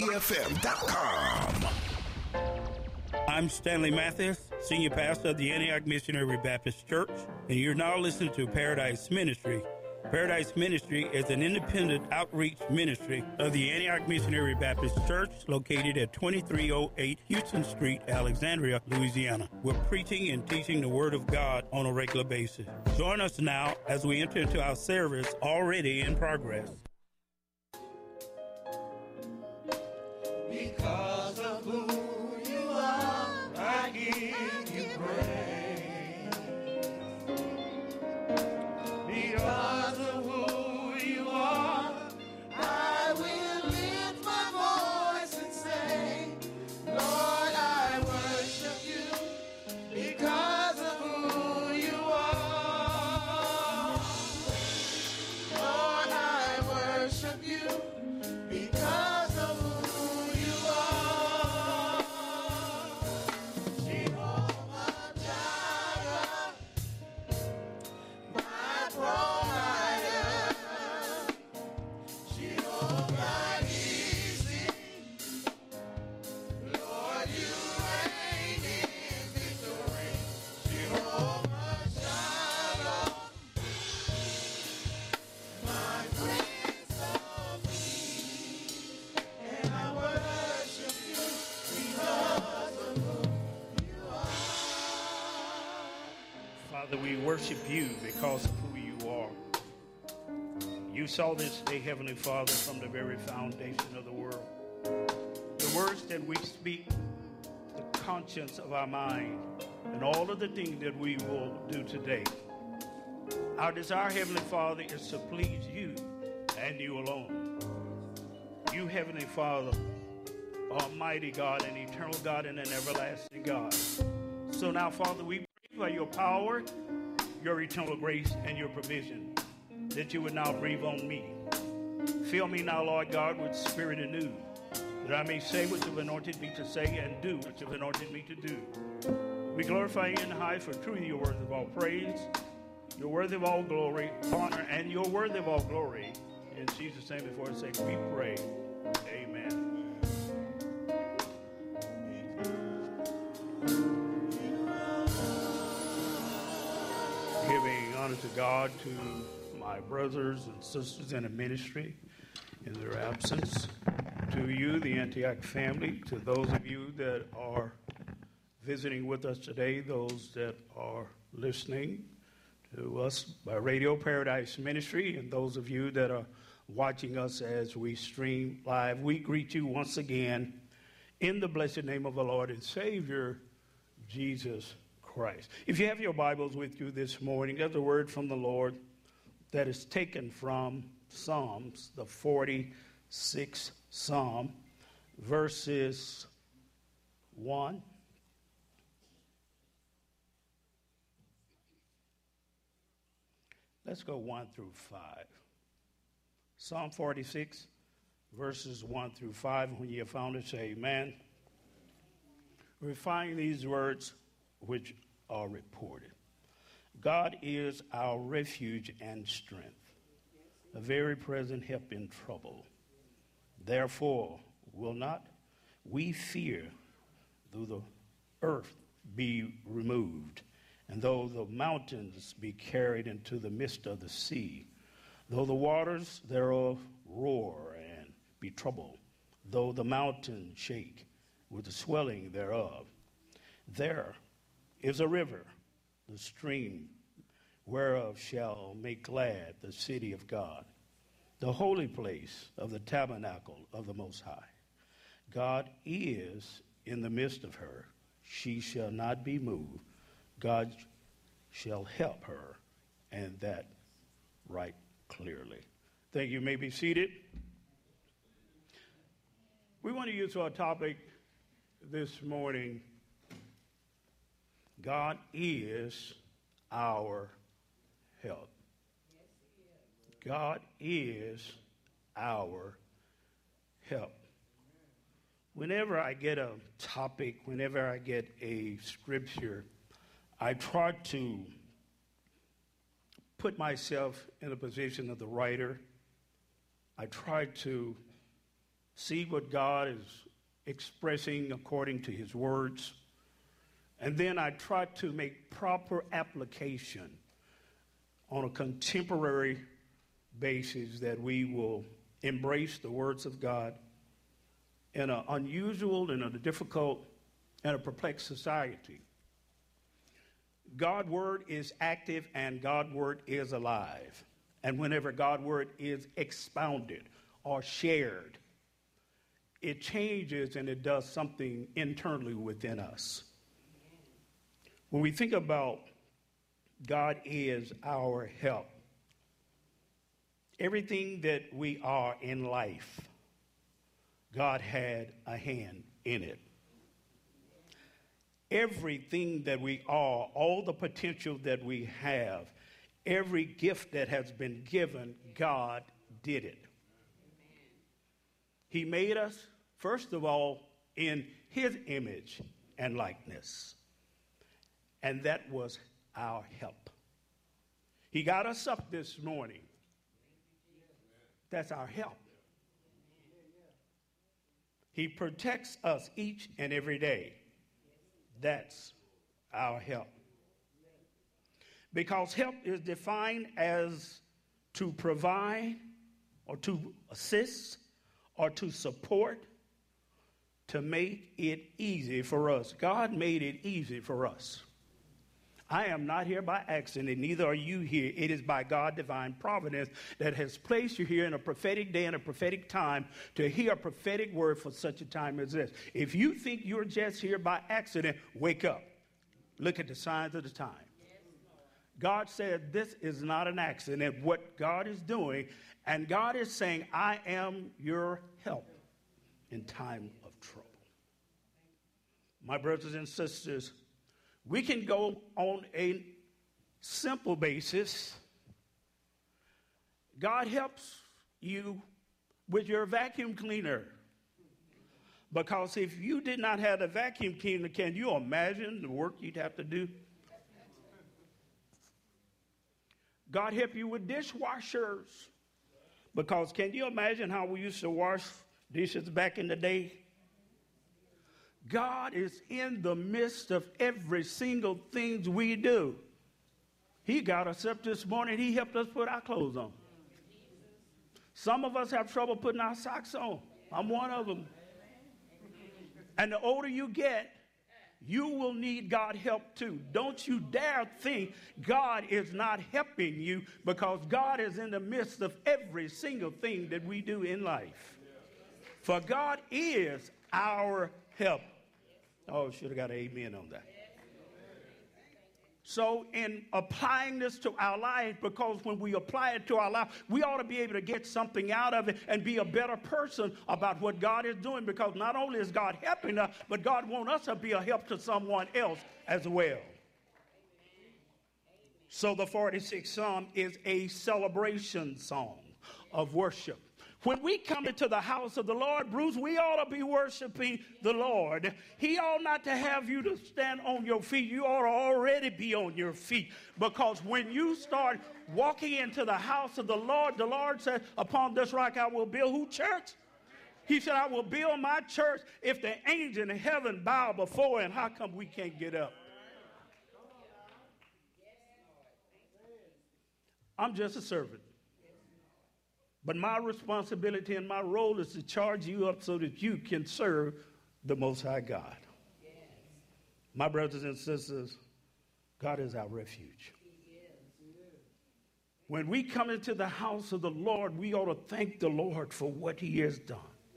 EFM.com. I'm Stanley Mathis, Senior Pastor of the Antioch Missionary Baptist Church, and you're now listening to Paradise Ministry. Paradise Ministry is an independent outreach ministry of the Antioch Missionary Baptist Church located at 2308 Houston Street, Alexandria, Louisiana. We're preaching and teaching the Word of God on a regular basis. Join us now as we enter into our service already in progress. Because of who you are, I give you praise. Because of who you are, I will lift my voice and say, Lord, I worship you. Because of who you are, Lord, I worship you. Because of who you are, Jehovah Jireh, my provider, Jehovah Nissi, Lord, you reign in victory, Jehovah Shalom, my Prince of Peace, and I worship you because of who you are. Father, we worship you because of who you are. You saw this day, Heavenly Father, from the very foundation of the world. The words that we speak, the conscience of our mind, and all of the things that we will do today. Our desire, Heavenly Father, is to please you and you alone. You, Heavenly Father, Almighty God and eternal God and an everlasting God. So now, Father, we pray by your power, your eternal grace, and your provision, that you would now breathe on me. Fill me now, Lord God, with spirit anew, that I may say what you've anointed me to say and do what you've anointed me to do. We glorify you in high, for truly you're worthy of all praise, you're worthy of all glory, honor, and you're worthy of all glory. In Jesus' name, before his sake, we pray. Amen. Giving honor to God, to my brothers and sisters in the ministry in their absence, to you, the Antioch family, to those of you that are visiting with us today, those that are listening to us by Radio Paradise Ministry, and those of you that are watching us as we stream live. We greet you once again in the blessed name of the Lord and Savior, Jesus Christ. If you have your Bibles with you this morning, there's a word from the Lord that is taken from Psalms, the 46th Psalm, verses 1. Let's go 1 through 5. Psalm 46, verses 1 through 5. When you have found it, say amen. We find these words which are reported. God is our refuge and strength, a very present help in trouble. Therefore will not we fear, though the earth be removed, and though the mountains be carried into the midst of the sea, though the waters thereof roar and be troubled, though the mountains shake with the swelling thereof. There is a river, the stream whereof shall make glad the city of God, the holy place of the tabernacle of the Most High. God is in the midst of her. She shall not be moved. God shall help her, and that right clearly. Thank you. You may be seated. We want to use our topic this morning. God is our help. God is our help. Whenever I get a topic, whenever I get a scripture, I try to put myself in the position of the writer. I try to see what God is expressing according to his words. And then I try to make proper application on a contemporary basis that we will embrace the words of God in an unusual and a difficult and a perplexed society. God's word is active and God's word is alive. And whenever God's word is expounded or shared, it changes and it does something internally within us. When we think about God is our help, everything that we are in life, God had a hand in it. Everything that we are, all the potential that we have, every gift that has been given, God did it. He made us, first of all, in his image and likeness. And that was our help. He got us up this morning. That's our help. He protects us each and every day. That's our help. Because help is defined as to provide or to assist or to support, to make it easy for us. God made it easy for us. I am not here by accident, neither are you here. It is by God's divine providence that has placed you here in a prophetic day and a prophetic time to hear a prophetic word for such a time as this. If you think you're just here by accident, wake up. Look at the signs of the time. God said this is not an accident, what God is doing, and God is saying, I am your help in time of trouble. My brothers and sisters, we can go on a simple basis. God helps you with your vacuum cleaner. Because if you did not have a vacuum cleaner, can you imagine the work you'd have to do? God help you with dishwashers. Because can you imagine how we used to wash dishes back in the day? God is in the midst of every single thing we do. He got us up this morning. He helped us put our clothes on. Some of us have trouble putting our socks on. I'm one of them. And the older you get, you will need God's help too. Don't you dare think God is not helping you, because God is in the midst of every single thing that we do in life. For God is our help. Oh, should have got an amen on that. So in applying this to our life, because when we apply it to our life, we ought to be able to get something out of it and be a better person about what God is doing, because not only is God helping us, but God wants us to be a help to someone else as well. So the 46th Psalm is a celebration song of worship. When we come into the house of the Lord, Bruce, we ought to be worshiping the Lord. He ought not to have you to stand on your feet. You ought to already be on your feet. Because when you start walking into the house of the Lord said, upon this rock I will build who church? He said, I will build my church. If the angels in heaven bow before him, how come we can't get up? I'm just a servant. But my responsibility and my role is to charge you up so that you can serve the Most High God. Yes. My brothers and sisters, God is our refuge. When we come into the house of the Lord, we ought to thank the Lord for what he has done.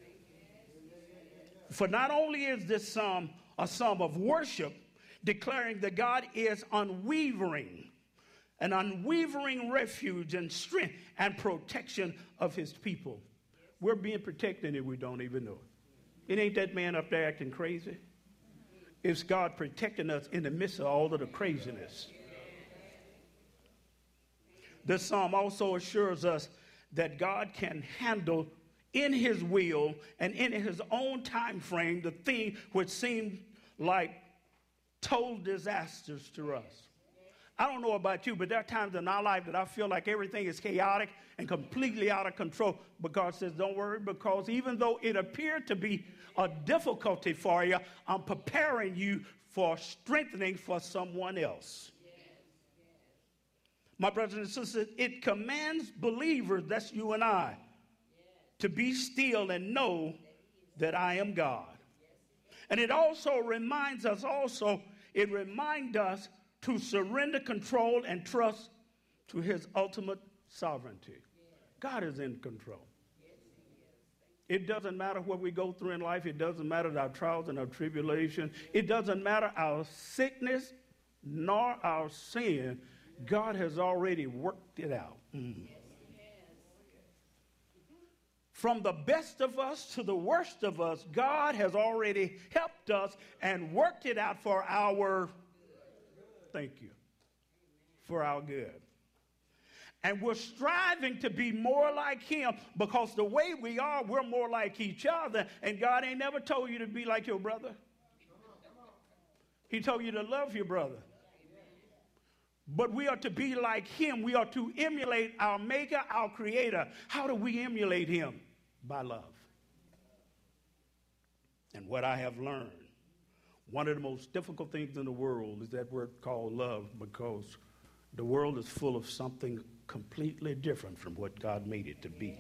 For not only is this psalm a psalm of worship, declaring that God is unwavering, an unwavering refuge and strength and protection of his people. We're being protected and we don't even know it. It ain't that man up there acting crazy. It's God protecting us in the midst of all of the craziness. This psalm also assures us that God can handle in his will and in his own time frame the thing which seemed like total disasters to us. I don't know about you, but there are times in our life that I feel like everything is chaotic and completely out of control. But God says, don't worry, because even though it appeared to be a difficulty for you, I'm preparing you for strengthening for someone else. My brothers and sisters, it commands believers, that's you and I, to be still and know that I am God. And it also reminds us to surrender control and trust to his ultimate sovereignty. God is in control. It doesn't matter what we go through in life. It doesn't matter our trials and our tribulation. It doesn't matter our sickness nor our sin. God has already worked it out. From the best of us to the worst of us, God has already helped us and worked it out for our, thank you, for our good. And we're striving to be more like him because the way we are, we're more like each other. And God ain't never told you to be like your brother. He told you to love your brother. But we are to be like him. We are to emulate our maker, our creator. How do we emulate him? By love. And what I have learned, one of the most difficult things in the world is that word called love, because the world is full of something completely different from what God made it to be.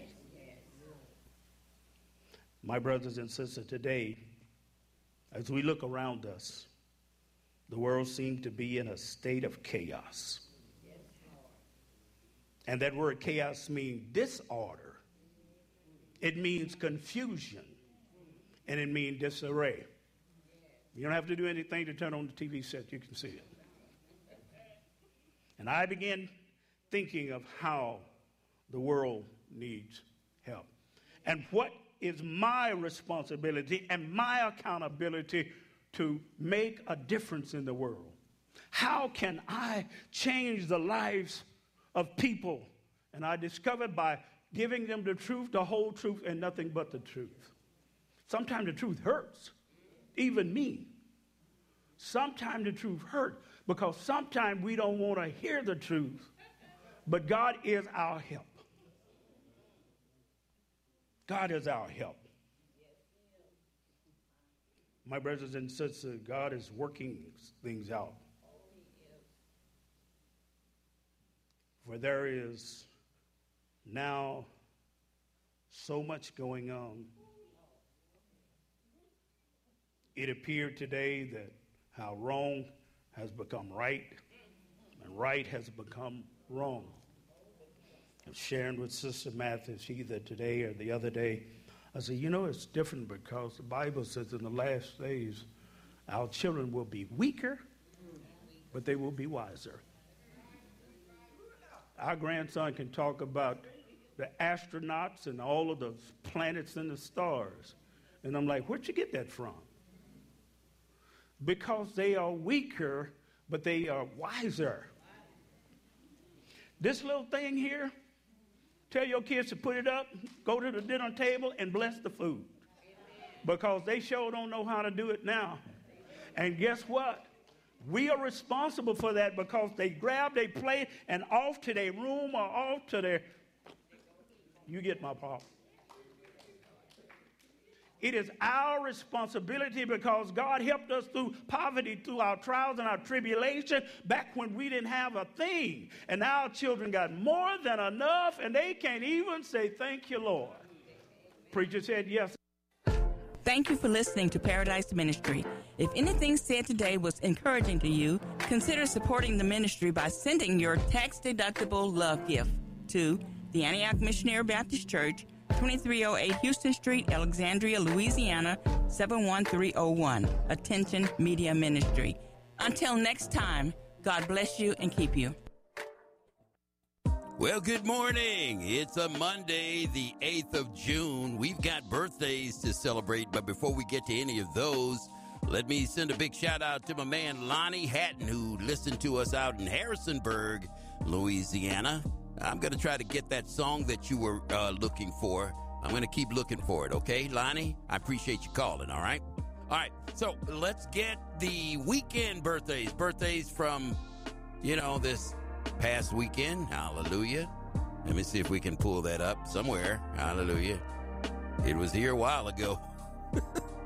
My brothers and sisters, today, as we look around us, the world seems to be in a state of chaos. And that word chaos means disorder. It means confusion. And it means disarray. You don't have to do anything to turn on the TV set. You can see it. And I began thinking of how the world needs help. And what is my responsibility and my accountability to make a difference in the world? How can I change the lives of people? And I discovered by giving them the truth, the whole truth, and nothing but the truth. Sometimes the truth hurts, even me. Sometimes the truth hurts because sometimes we don't want to hear the truth, but God is our help. God is our help. My brothers and sisters, God is working things out. For there is now so much going on. It appeared today that how wrong has become right and right has become wrong. I was sharing with Sister Mathis either today or the other day. I said, it's different because the Bible says in the last days our children will be weaker, but they will be wiser. Our grandson can talk about the astronauts and all of the planets and the stars. And I'm like, where'd you get that from? Because they are weaker, but they are wiser. This little thing here, tell your kids to put it up, go to the dinner table, and bless the food. Because they sure don't know how to do it now. And guess what? We are responsible for that because they grab their plate and off to their room or off to their... You get my point. It is our responsibility because God helped us through poverty, through our trials and our tribulation back when we didn't have a thing. And now our children got more than enough and they can't even say, thank you, Lord. Preacher said yes. Thank you for listening to Paradise Ministry. If anything said today was encouraging to you, consider supporting the ministry by sending your tax-deductible love gift to the Antioch Missionary Baptist Church, 2308 Houston Street, Alexandria, Louisiana, 71301. Attention Media Ministry. Until next time, God bless you and keep you. Well, good morning. It's a Monday, the 8th of June. We've got birthdays to celebrate, but before we get to any of those, let me send a big shout out to my man Lonnie Hatton, who listened to us out in Harrisonburg, Louisiana. I'm going to try to get that song that you were looking for. I'm going to keep looking for it, okay, Lonnie? I appreciate you calling, all right? All right, so let's get the weekend birthdays. Birthdays from this past weekend. Hallelujah. Let me see if we can pull that up somewhere. Hallelujah. It was here a while ago.